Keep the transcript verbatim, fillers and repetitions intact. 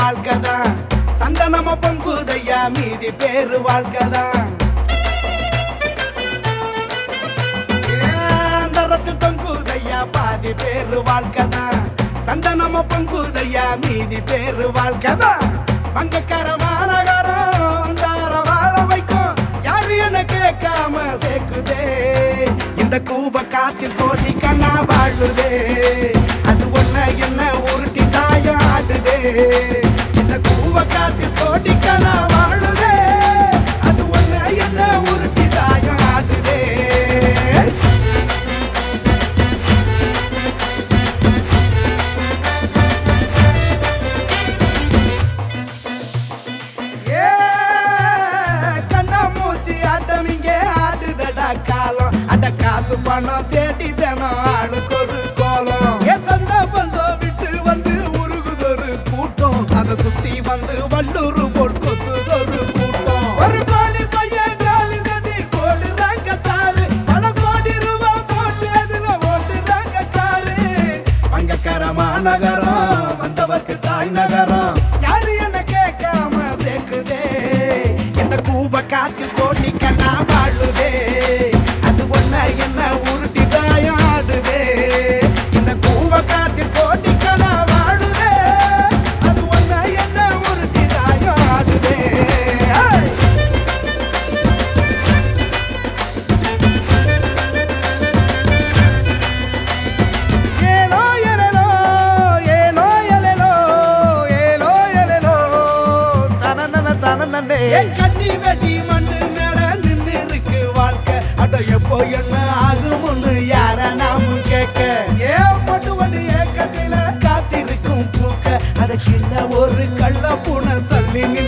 வாழ்க்கைதான் சந்தனம பொங்குதையா மீதி பேரு வாழ்க்கைதான் அந்தரத்தில் தொங்குதையா பாதி பேரு வாழ்க்கைதான் சந்தனம பொங்குதையா மீதி பேரு வாழ்க்கைதான் பங்கக்கார மாநகரம் வந்தார வாழ வைக்கும் யாரு என கேட்காம சேர்க்குதே இந்த கூவ காத்தில் கோடி கண்ணா வாழுதே அது ஒன்ன என்ன உருட்டி தாயம் ஆடுதே இந்த கூவ காத்தில் கோடி கண்ணா வாழுதே அது ஒன்ன என்ன உருட்டி தாயம் ஆடுதே ஏ கண்ணா மூச்சி ஆட்டம் இங்கே ஆடுதடா காலம் அட காசு பணம் தேடி தினம் ஆளுக்கு ஒரு கோலம் ஏ சந்த பந்தம் விட்டு வந்து உருகுதொரு கூட்டம் அதை சுத்தி வந்து வள்ளூர் போல் கொத்துதொரு கூட்டம் ஒரு கோடி பையன் காலி நடி போடுறாங்க தாரு பல கோடி ரூபா போட்டு அதுல ஓட்டுறாங்க காரு பங்கக்கார மாநகரம் வந்தவர்க்கு தாய் நகரம் யாரு என்ன கேட்காம சேர்க்குதே இந்த கூவ காத்தில் கோடி கண்ணா வாழுதே அது ஒன்ன என்ன உருட்டி தாயம் ஆடுதே இந்த கூவ காத்தில் கோடி கண்ணா வாழுதே அது ஒன்ன என்ன உருட்டி தாயம் ஆடுதே ஏலோ எலெலோ ஏலோ எலெலோ ஏலோ எலெலோ தனனன தனனனே என் கண்ணி வெடி மண்ணு மேல நின்னு இருக்கு வாழ்க்கை அட எப்போ என்ன ஆகும்னு யார நாம கேட்க ஏன் மட்டும் ஒண்ணு ஏக்கத்தில காத்திருக்கும் பூக்க அத கிள்ள ஒரு கள்ள பூனை தள்ளி